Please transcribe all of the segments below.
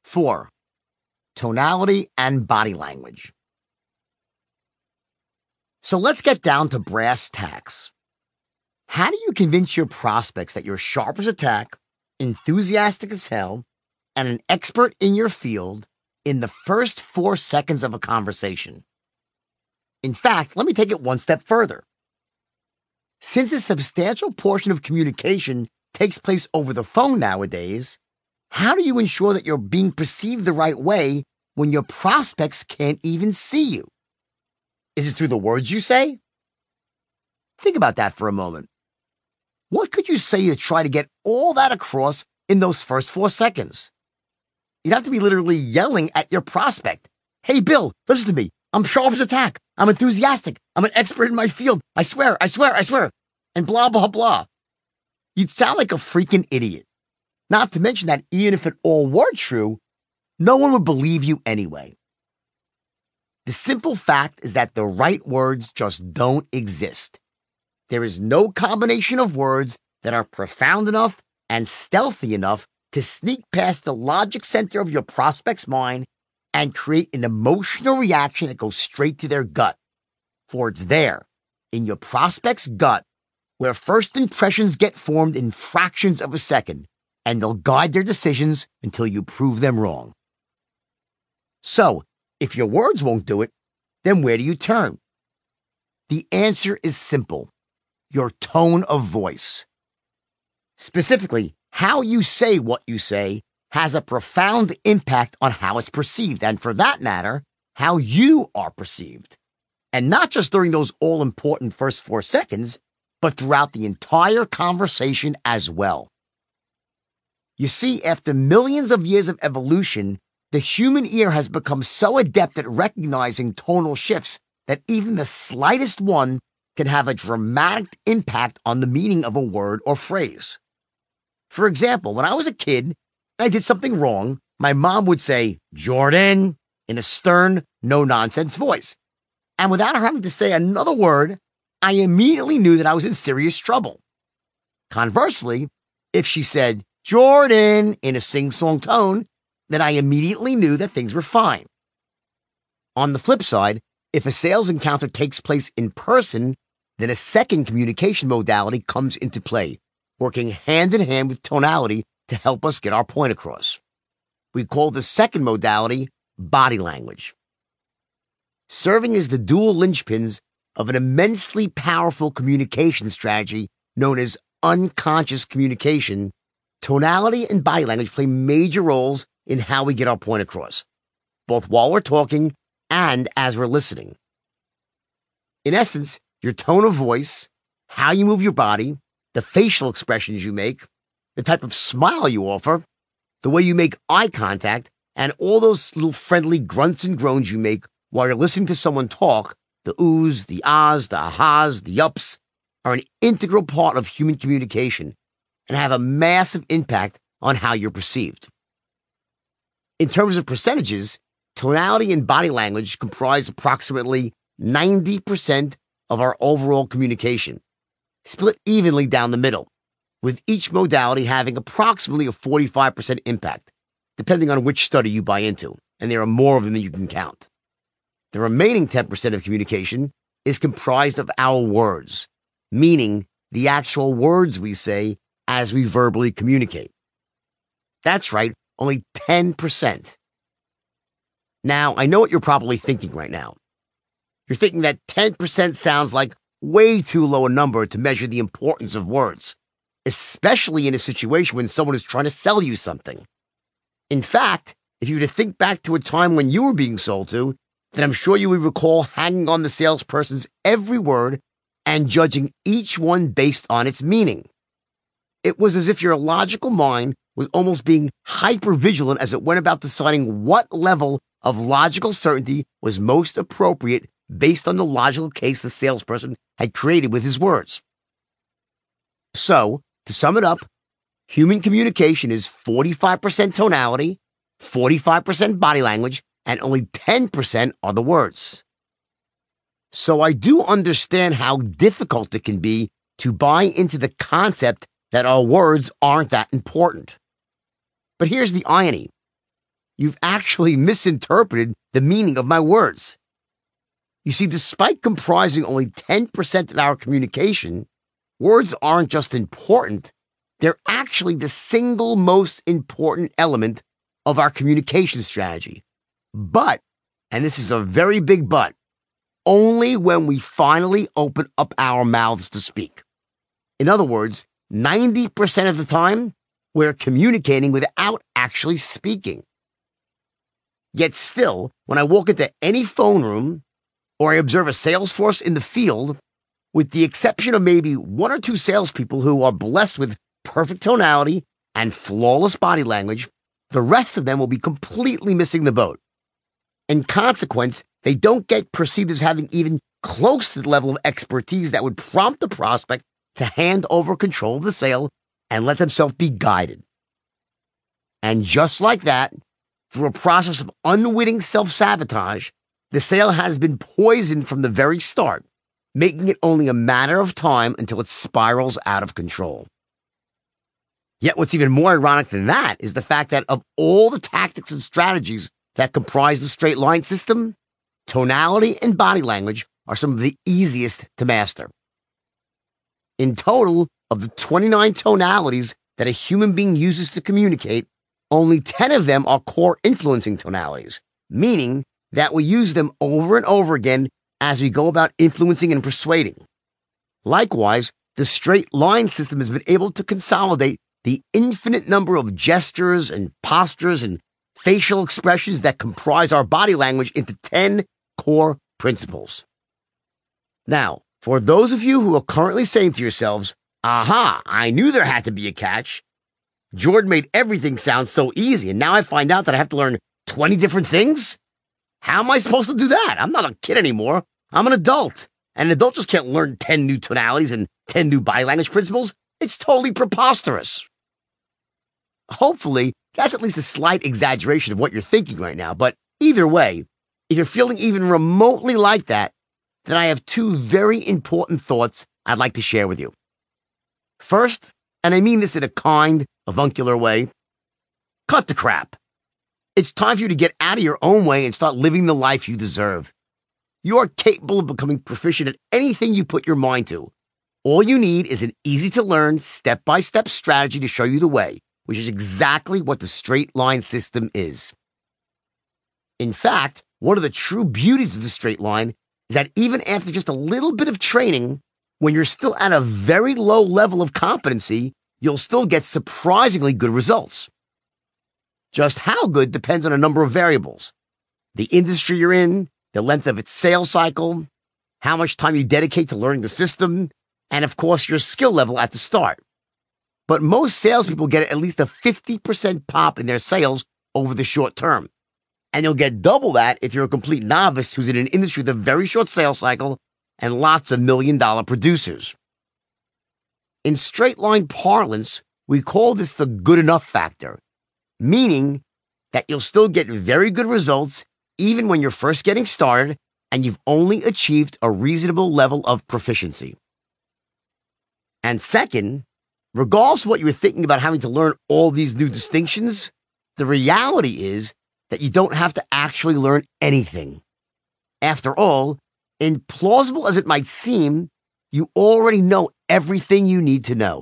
4. Tonality and body language. So let's get down to brass tacks. How do you convince your prospects that you're sharp as a tack, enthusiastic as hell, and an expert in your field in the first 4 seconds of a conversation? In fact, let me take it one step further. Since a substantial portion of communication takes place over the phone nowadays, how do you ensure that you're being perceived the right way when your prospects can't even see you? Is it through the words you say? Think about that for a moment. What could you say to try to get all that across in those first 4 seconds? You'd have to be literally yelling at your prospect. Hey, Bill, listen to me. I'm sharp as a tack. I'm enthusiastic. I'm an expert in my field. I swear. And blah, blah, blah. You'd sound like a freaking idiot. Not to mention that even if it all were true, no one would believe you anyway. The simple fact is that the right words just don't exist. There is no combination of words that are profound enough and stealthy enough to sneak past the logic center of your prospect's mind and create an emotional reaction that goes straight to their gut. For it's there, in your prospect's gut, where first impressions get formed in fractions of a second, and they'll guide their decisions until you prove them wrong. So, if your words won't do it, then where do you turn? The answer is simple: your tone of voice. Specifically, how you say what you say has a profound impact on how it's perceived, and for that matter, how you are perceived. And not just during those all-important first 4 seconds, but throughout the entire conversation as well. You see, after millions of years of evolution, the human ear has become so adept at recognizing tonal shifts that even the slightest one can have a dramatic impact on the meaning of a word or phrase. For example, when I was a kid and I did something wrong, my mom would say, "Jordan," in a stern, no-nonsense voice. And without her having to say another word, I immediately knew that I was in serious trouble. Conversely, if she said, "Jordan," in a sing-song tone, then I immediately knew that things were fine. On the flip side, if a sales encounter takes place in person, then a second communication modality comes into play, working hand in hand with tonality to help us get our point across. We call the second modality body language. Serving as the dual linchpins of an immensely powerful communication strategy known as unconscious communication, tonality and body language play major roles in how we get our point across, both while we're talking and as we're listening. In essence, your tone of voice, how you move your body, the facial expressions you make, the type of smile you offer, the way you make eye contact, and all those little friendly grunts and groans you make while you're listening to someone talk, the oohs, the ahs, the ahas, the yups, are an integral part of human communication and have a massive impact on how you're perceived. In terms of percentages, tonality and body language comprise approximately 90% of our overall communication, split evenly down the middle, with each modality having approximately a 45% impact, depending on which study you buy into, and there are more of them than you can count. The remaining 10% of communication is comprised of our words, meaning the actual words we say as we verbally communicate. That's right, only 10%. Now, I know what you're probably thinking right now. You're thinking that 10% sounds like way too low a number to measure the importance of words, especially in a situation when someone is trying to sell you something. In fact, if you were to think back to a time when you were being sold to, then I'm sure you would recall hanging on the salesperson's every word and judging each one based on its meaning. It was as if your logical mind was almost being hyper-vigilant as it went about deciding what level of logical certainty was most appropriate based on the logical case the salesperson had created with his words. So, to sum it up, human communication is 45% tonality, 45% body language, and only 10% are the words. So I do understand how difficult it can be to buy into the concept that our words aren't that important. But here's the irony. you've actually misinterpreted the meaning of my words. You see, despite comprising only 10% of our communication, words aren't just important, they're actually the single most important element of our communication strategy. But, and this is a very big but, only when we finally open up our mouths to speak. In other words, 90% of the time, we're communicating without actually speaking. Yet still, when I walk into any phone room or I observe a sales force in the field, with the exception of maybe one or two salespeople who are blessed with perfect tonality and flawless body language, the rest of them will be completely missing the boat. In consequence, they don't get perceived as having even close to the level of expertise that would prompt the prospect to hand over control of the sale and let themselves be guided. And just like that, through a process of unwitting self-sabotage, the sale has been poisoned from the very start, making it only a matter of time until it spirals out of control. Yet what's even more ironic than that is the fact that of all the tactics and strategies that comprise the straight line system, tonality and body language are some of the easiest to master. In total, of the 29 tonalities that a human being uses to communicate, only 10 of them are core influencing tonalities, meaning that we use them over and over again as we go about influencing and persuading. Likewise, the straight line system has been able to consolidate the infinite number of gestures and postures and facial expressions that comprise our body language into 10 core principles. Now, for those of you who are currently saying to yourselves, aha, I knew there had to be a catch. Jordan made everything sound so easy, and now I find out that I have to learn 20 different things? How am I supposed to do that? I'm not a kid anymore. I'm an adult. And an adult just can't learn 10 new tonalities and 10 new body language principles. It's totally preposterous. Hopefully, that's at least a slight exaggeration of what you're thinking right now. But either way, if you're feeling even remotely like that, then I have two very important thoughts I'd like to share with you. First, and I mean this in a kind, avuncular way, cut the crap. It's time for you to get out of your own way and start living the life you deserve. You are capable of becoming proficient at anything you put your mind to. All you need is an easy-to-learn, step-by-step strategy to show you the way, which is exactly what the straight line system is. In fact, one of the true beauties of the straight line is that even after just a little bit of training, when you're still at a very low level of competency, you'll still get surprisingly good results. Just how good depends on a number of variables: the industry you're in, the length of its sales cycle, how much time you dedicate to learning the system, and of course your skill level at the start. But most salespeople get at least a 50% pop in their sales over the short term. And you'll get double that if you're a complete novice who's in an industry with a very short sales cycle and lots of million-dollar producers. In straight line parlance, we call this the good enough factor, meaning that you'll still get very good results even when you're first getting started and you've only achieved a reasonable level of proficiency. And second, regardless of what you were thinking about having to learn all these new distinctions, the reality is that you don't have to actually learn anything. After all, implausible as it might seem, you already know everything you need to know.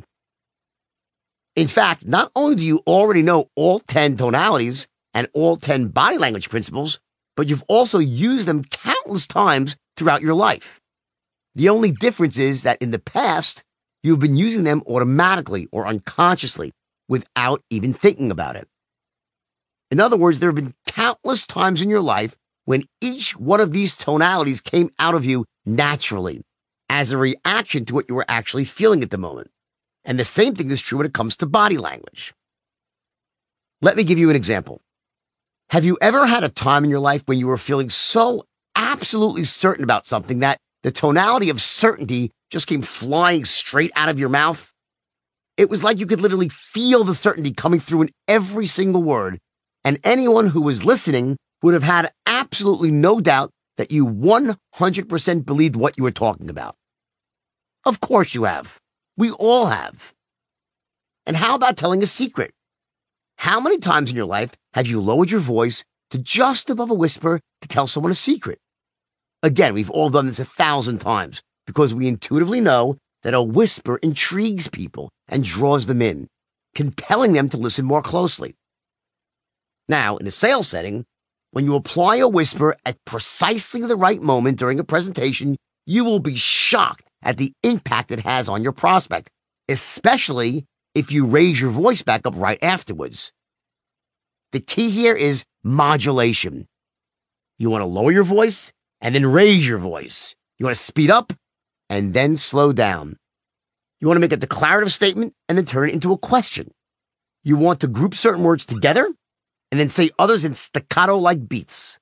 In fact, not only do you already know all 10 tonalities and all 10 body language principles, but you've also used them countless times throughout your life. The only difference is that in the past, you've been using them automatically or unconsciously without even thinking about it. In other words, there have been countless times in your life when each one of these tonalities came out of you naturally as a reaction to what you were actually feeling at the moment. And the same thing is true when it comes to body language. Let me give you an example. Have you ever had a time in your life when you were feeling so absolutely certain about something that the tonality of certainty just came flying straight out of your mouth? It was like you could literally feel the certainty coming through in every single word, and anyone who was listening would have had absolutely no doubt that you 100% believed what you were talking about. Of course you have. We all have. And how about telling a secret? How many times in your life have you lowered your voice to just above a whisper to tell someone a secret? Again, we've all done this 1,000 times because we intuitively know that a whisper intrigues people and draws them in, compelling them to listen more closely. Now, in a sales setting, when you apply a whisper at precisely the right moment during a presentation, you will be shocked at the impact it has on your prospect, especially if you raise your voice back up right afterwards. The key here is modulation. You want to lower your voice and then raise your voice. You want to speed up and then slow down. You want to make a declarative statement and then turn it into a question. You want to group certain words together and then say others in staccato-like beats.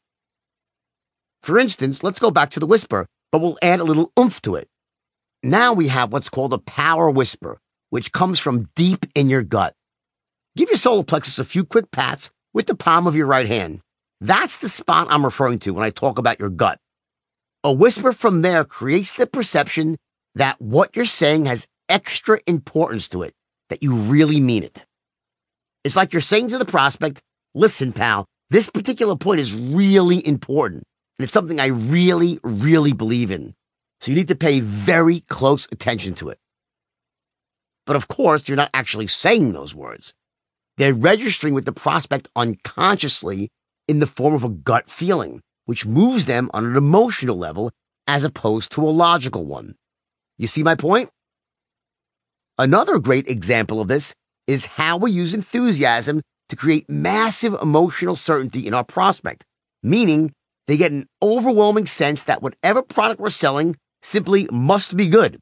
For instance, let's go back to the whisper, but we'll add a little oomph to it. Now we have what's called a power whisper, which comes from deep in your gut. Give your solar plexus a few quick pats with the palm of your right hand. That's the spot I'm referring to when I talk about your gut. A whisper from there creates the perception that what you're saying has extra importance to it, that you really mean it. It's like you're saying to the prospect, listen, pal, this particular point is really important, and it's something I really, really believe in. So you need to pay very close attention to it. But of course, you're not actually saying those words. They're registering with the prospect unconsciously in the form of a gut feeling, which moves them on an emotional level as opposed to a logical one. You see my point? Another great example of this is how we use enthusiasm to create massive emotional certainty in our prospect, meaning they get an overwhelming sense that whatever product we're selling simply must be good.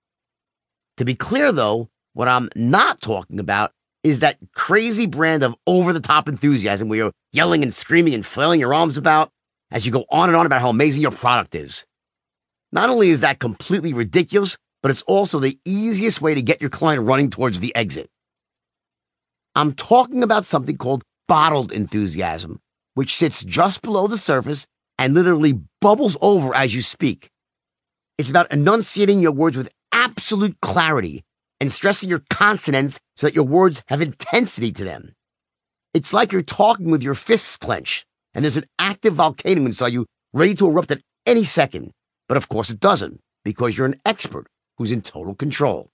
To be clear, though, what I'm not talking about is that crazy brand of over-the-top enthusiasm where you're yelling and screaming and flailing your arms about as you go on and on about how amazing your product is. Not only is that completely ridiculous, but it's also the easiest way to get your client running towards the exit. I'm talking about something called bottled enthusiasm, which sits just below the surface and literally bubbles over as you speak. It's about enunciating your words with absolute clarity and stressing your consonants so that your words have intensity to them. It's like you're talking with your fists clenched, and there's an active volcano inside you ready to erupt at any second. But of course it doesn't, because you're an expert who's in total control.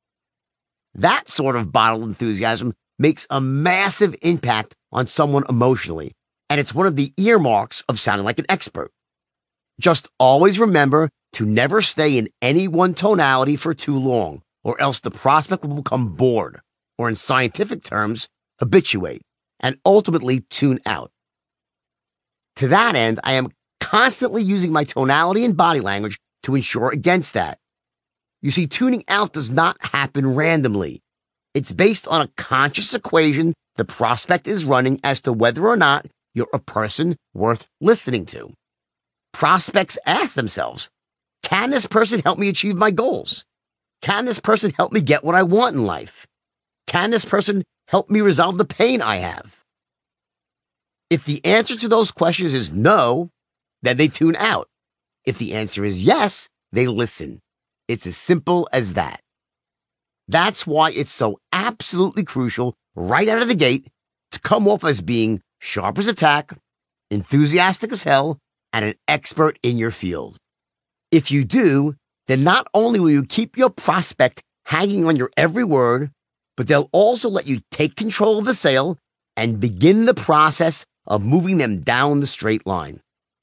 That sort of bottled enthusiasm makes a massive impact on someone emotionally, and it's one of the earmarks of sounding like an expert. Just always remember to never stay in any one tonality for too long, or else the prospect will become bored, or in scientific terms, habituate, and ultimately tune out. To that end, I am constantly using my tonality and body language to ensure against that. You see, tuning out does not happen randomly. It's based on a conscious equation the prospect is running as to whether or not you're a person worth listening to. Prospects ask themselves, can this person help me achieve my goals? Can this person help me get what I want in life? Can this person help me resolve the pain I have? If the answer to those questions is no, then they tune out. If the answer is yes, they listen. It's as simple as that. That's why it's so absolutely crucial right out of the gate to come off as being sharp as a tack, enthusiastic as hell, and an expert in your field. If you do, then not only will you keep your prospect hanging on your every word, but they'll also let you take control of the sale and begin the process of moving them down the straight line.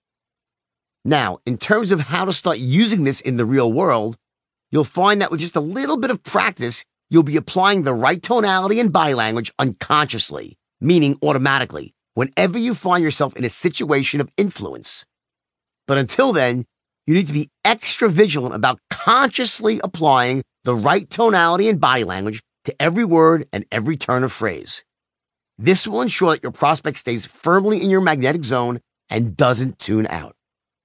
Now, in terms of how to start using this in the real world, you'll find that with just a little bit of practice, you'll be applying the right tonality and body language unconsciously, meaning automatically, whenever you find yourself in a situation of influence. But until then, you need to be extra vigilant about consciously applying the right tonality and body language to every word and every turn of phrase. This will ensure that your prospect stays firmly in your magnetic zone and doesn't tune out.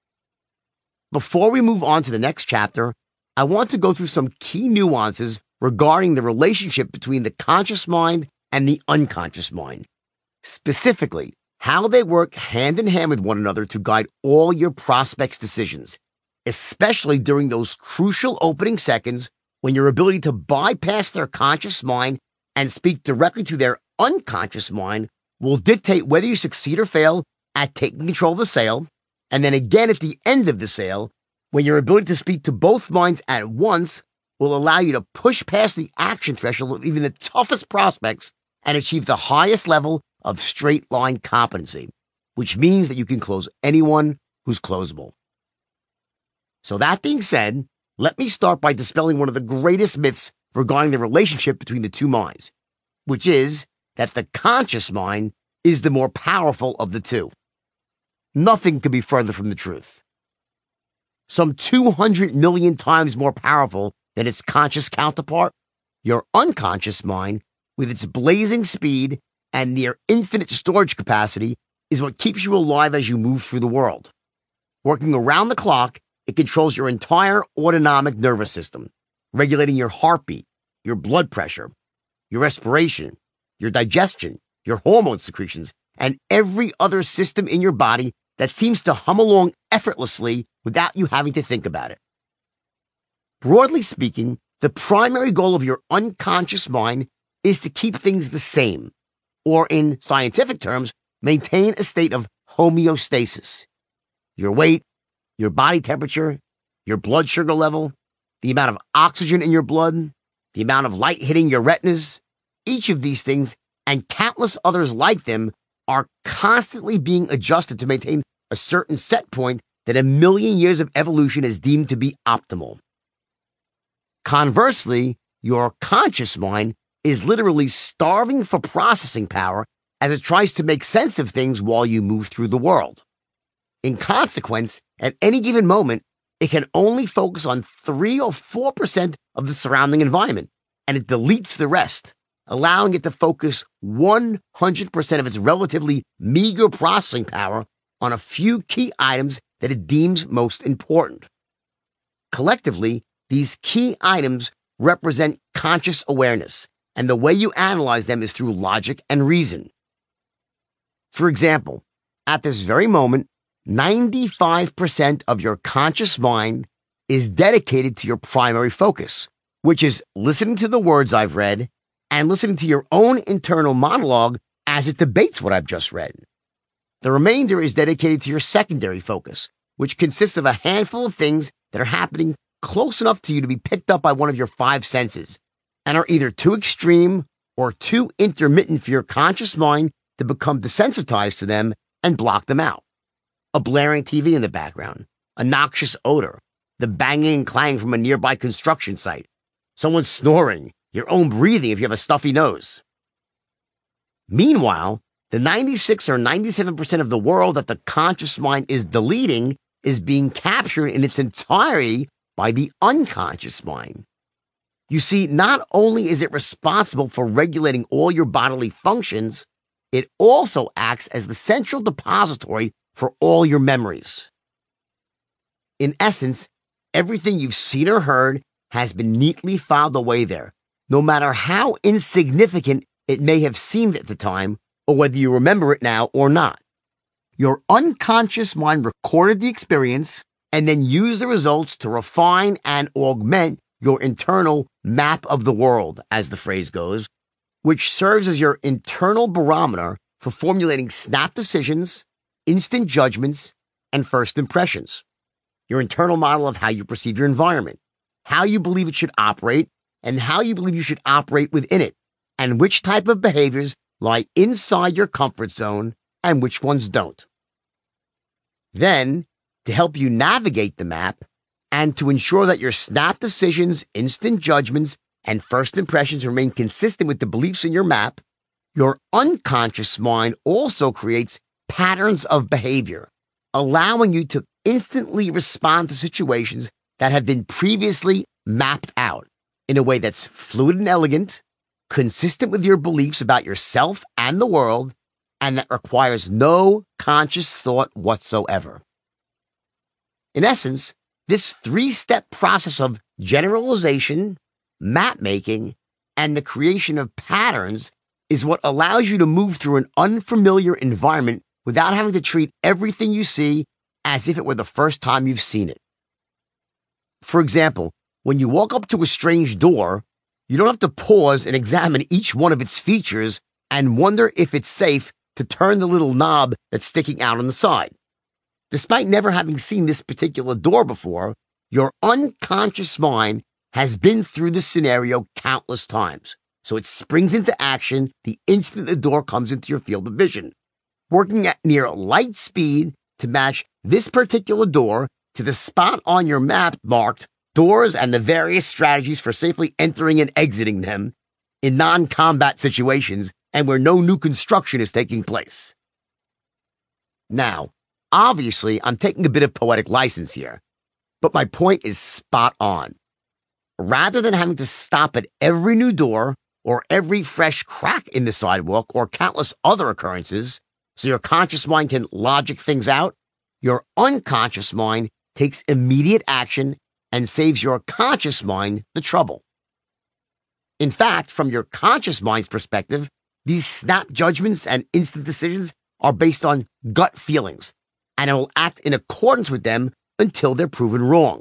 Before we move on to the next chapter, I want to go through some key nuances regarding the relationship between the conscious mind and the unconscious mind. Specifically, how they work hand in hand with one another to guide all your prospects' decisions, especially during those crucial opening seconds when your ability to bypass their conscious mind and speak directly to their unconscious mind will dictate whether you succeed or fail at taking control of the sale, and then again at the end of the sale, when your ability to speak to both minds at once will allow you to push past the action threshold of even the toughest prospects and achieve the highest level of straight line competency, which means that you can close anyone who's closable. So that being said, let me start by dispelling one of the greatest myths regarding the relationship between the two minds, which is that the conscious mind is the more powerful of the two. Nothing could be further from the truth. Some 200 million times more powerful than its conscious counterpart, your unconscious mind, with its blazing speed and near infinite storage capacity, is what keeps you alive as you move through the world. Working around the clock, it controls your entire autonomic nervous system, regulating your heartbeat, your blood pressure, your respiration, your digestion, your hormone secretions, and every other system in your body that seems to hum along effortlessly without you having to think about it. Broadly speaking, the primary goal of your unconscious mind is to keep things the same, or in scientific terms, maintain a state of homeostasis. Your weight, your body temperature, your blood sugar level, the amount of oxygen in your blood, the amount of light hitting your retinas, each of these things and countless others like them are constantly being adjusted to maintain a certain set point that a million years of evolution is deemed to be optimal. Conversely, your conscious mind is literally starving for processing power as it tries to make sense of things while you move through the world. In consequence, at any given moment, it can only focus on 3 or 4% of the surrounding environment, and it deletes the rest, allowing it to focus 100% of its relatively meager processing power on a few key items that it deems most important. Collectively, these key items represent conscious awareness, and the way you analyze them is through logic and reason. For example, at this very moment, 95% of your conscious mind is dedicated to your primary focus, which is listening to the words I've read and listening to your own internal monologue as it debates what I've just read. The remainder is dedicated to your secondary focus, which consists of a handful of things that are happening close enough to you to be picked up by one of your 5 senses and are either too extreme or too intermittent for your conscious mind to become desensitized to them and block them out. A blaring TV in the background, a noxious odor, the banging and clang from a nearby construction site, someone snoring, your own breathing if you have a stuffy nose. Meanwhile, the 96 or 97% of the world that the conscious mind is deleting is being captured in its entirety by the unconscious mind. You see, not only is it responsible for regulating all your bodily functions, it also acts as the central depository for all your memories. In essence, everything you've seen or heard has been neatly filed away there, no matter how insignificant it may have seemed at the time, or whether you remember it now or not. Your unconscious mind recorded the experience and then used the results to refine and augment your internal map of the world, as the phrase goes, which serves as your internal barometer for formulating snap decisions, instant judgments, and first impressions. Your internal model of how you perceive your environment, how you believe it should operate, and how you believe you should operate within it, and which type of behaviors lie inside your comfort zone and which ones don't. Then, to help you navigate the map and to ensure that your snap decisions, instant judgments, and first impressions remain consistent with the beliefs in your map, your unconscious mind also creates patterns of behavior, allowing you to instantly respond to situations that have been previously mapped out in a way that's fluid and elegant, consistent with your beliefs about yourself and the world, and that requires no conscious thought whatsoever. In essence, this 3-step process of generalization, map making, and the creation of patterns is what allows you to move through an unfamiliar environment without having to treat everything you see as if it were the first time you've seen it. For example, when you walk up to a strange door, you don't have to pause and examine each one of its features and wonder if it's safe to turn the little knob that's sticking out on the side. Despite never having seen this particular door before, your unconscious mind has been through the scenario countless times, so it springs into action the instant the door comes into your field of vision, working at near light speed to match this particular door to the spot on your map marked doors and the various strategies for safely entering and exiting them in non-combat situations and where no new construction is taking place. Now, obviously, I'm taking a bit of poetic license here, but my point is spot on. Rather than having to stop at every new door or every fresh crack in the sidewalk or countless other occurrences so your conscious mind can logic things out, your unconscious mind takes immediate action and saves your conscious mind the trouble. In fact, from your conscious mind's perspective, these snap judgments and instant decisions are based on gut feelings, and it will act in accordance with them until they're proven wrong.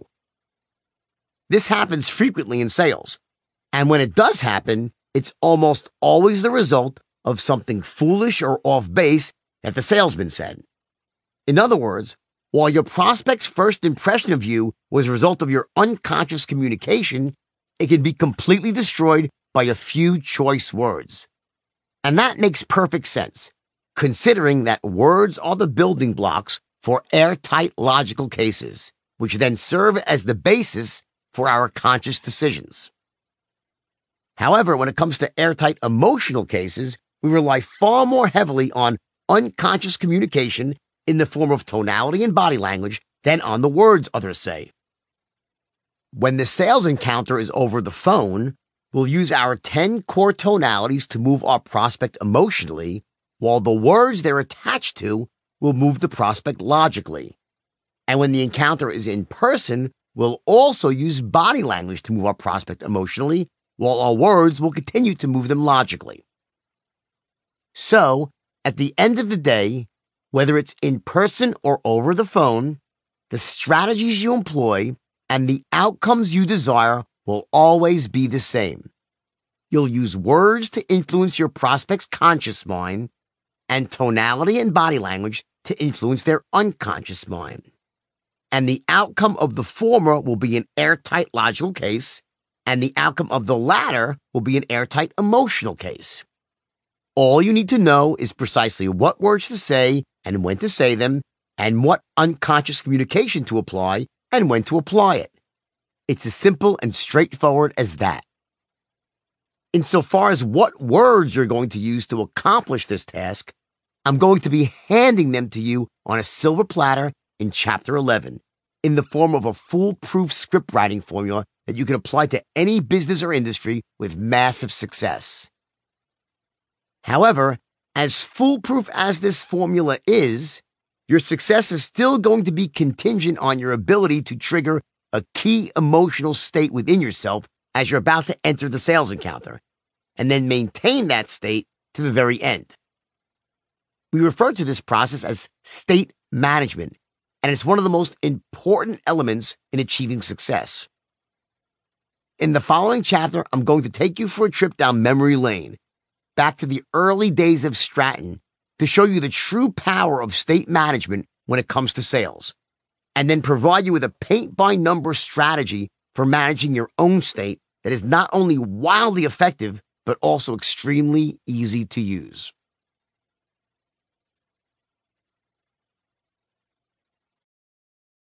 This happens frequently in sales, and when it does happen, it's almost always the result of something foolish or off base that the salesman said. In other words, while your prospect's first impression of you was a result of your unconscious communication, it can be completely destroyed by a few choice words. And that makes perfect sense, considering that words are the building blocks for airtight logical cases, which then serve as the basis for our conscious decisions. However, when it comes to airtight emotional cases, we rely far more heavily on unconscious communication in the form of tonality and body language than on the words others say. When the sales encounter is over the phone, we'll use our 10 core tonalities to move our prospect emotionally, while the words they're attached to will move the prospect logically. And when the encounter is in person, we'll also use body language to move our prospect emotionally, while our words will continue to move them logically. So, at the end of the day, whether it's in person or over the phone, the strategies you employ and the outcomes you desire will always be the same. You'll use words to influence your prospect's conscious mind and tonality and body language to influence their unconscious mind. And the outcome of the former will be an airtight logical case, and the outcome of the latter will be an airtight emotional case. All you need to know is precisely what words to say and when to say them, and what unconscious communication to apply and when to apply it. It's as simple and straightforward as that. Insofar as what words you're going to use to accomplish this task, I'm going to be handing them to you on a silver platter in Chapter 11, in the form of a foolproof script writing formula that you can apply to any business or industry with massive success. However, as foolproof as this formula is, your success is still going to be contingent on your ability to trigger a key emotional state within yourself as you're about to enter the sales encounter, and then maintain that state to the very end. We refer to this process as state management, and it's one of the most important elements in achieving success. In the following chapter, I'm going to take you for a trip down memory lane, back to the early days of Stratton, to show you the true power of state management when it comes to sales, and then provide you with a paint-by-number strategy for managing your own state that is not only wildly effective, but also extremely easy to use.